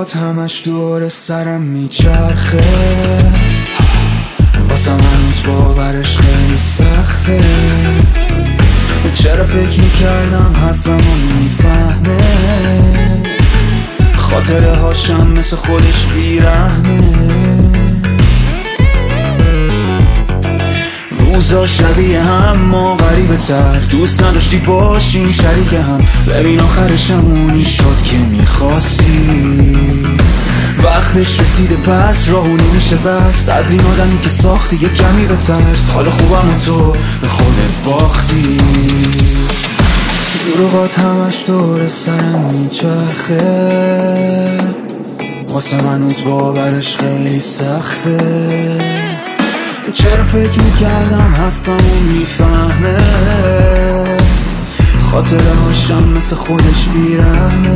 دروغات همش دور سرم میچرخه، واسم هنوز باورش خیلی سخته. چرا فکر میکردم حرفمو میفهمه، خاطره هاشم مثل خودش بیرحمه. روزا شبیه هم ما غریبه تر، دوست نداشتی باشیم شریک هم. ببین آخرش همونی شد که میخواستی. وقتش رسیده پس راهو نمیشه بست، از این آدمی که ساختی یه کمی بترس. حال خوبم و تو به خودت باختی. دروغات همش دور سرم میچرخه، واسه من هنوز باورش خیلی سخته. چرا فکر میکردم حرفمو میفهمه، خاطره هاشم مثل خودش بیرحمه.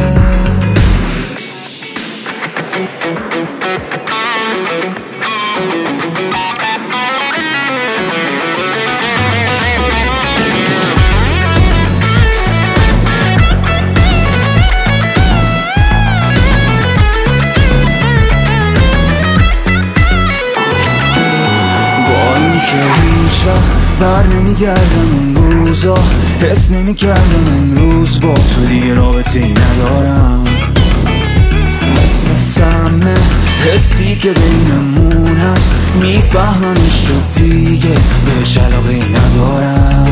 که هیچ وقت بر نمیگردم اون روزا، حس نمیکردم امروز با تو دیگه رابطه ای ندارم. مثل سمه حسی که بینمون هست، میفهممش رو دیگه بهش علاقه ای ندارم.